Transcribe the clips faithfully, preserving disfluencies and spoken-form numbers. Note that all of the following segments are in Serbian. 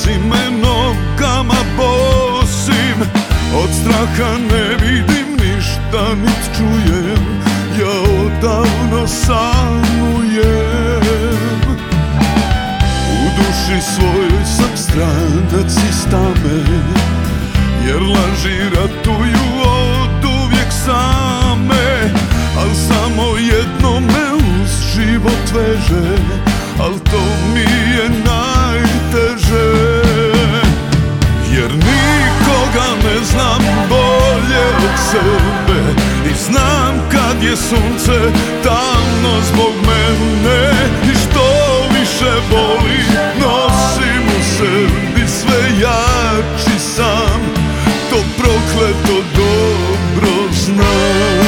Nosi me nogama bosim, od straha ne vidim ništa nit čujem, ja odavno sanujem. U duši svojoj sam stranac i stame, jer laži ratuju od uvijek same. Al samo jedno me uz život veže, al to mi je najteže. Jer nikoga ne znam bolje od sebe i znam kad je sunce tamno zbog mene. I što više boli nosim u sebi, sve jači sam, to prokleto dobro znam.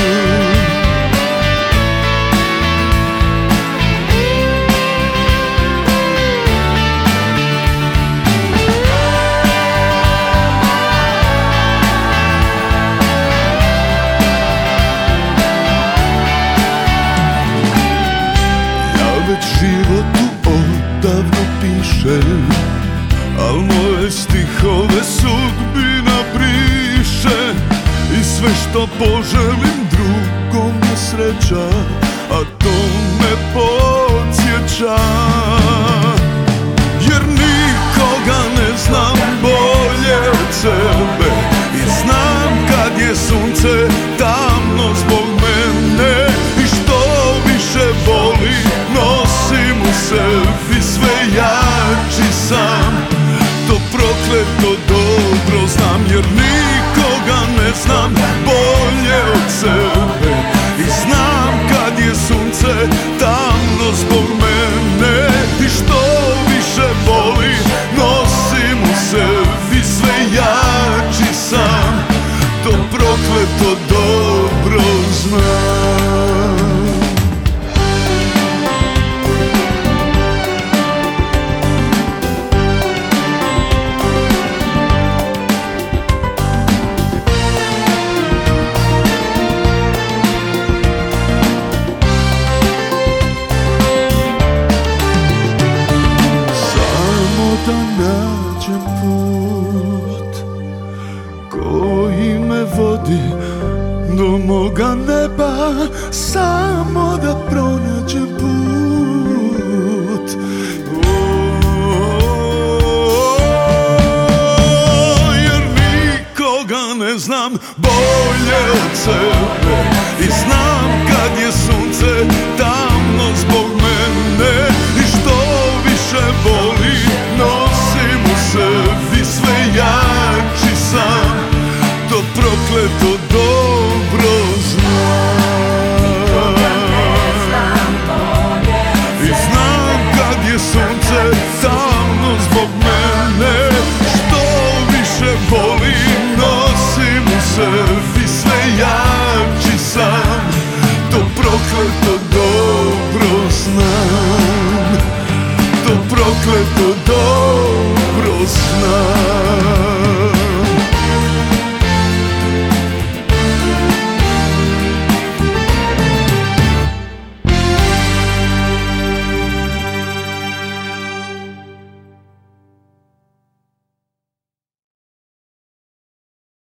Već životu odavno pišem, al moje stihove sudbina briše. I sve što poželim drugom je sreća, a to me podsjeća. Jer nikoga ne znam bolje od sebe i znam kad je sunce tamno zbog mene. I što više boli nosim u sebi, sve jači sam, to prokleto dobro znam. Jer nikoga ne znam bolje od sebe i znam kad je sunce tamno zbog mene. I što više boli nosim u sebi, sve jači sam, to prokleto dobro znam. Da nađem put koji me vodi do moga neba, samo da pronađem put. Jer nikoga ne znam bolje od sebe i znam kad je sunce tamno zbog mene. I što više boli nosim u sebi, sve jači sam,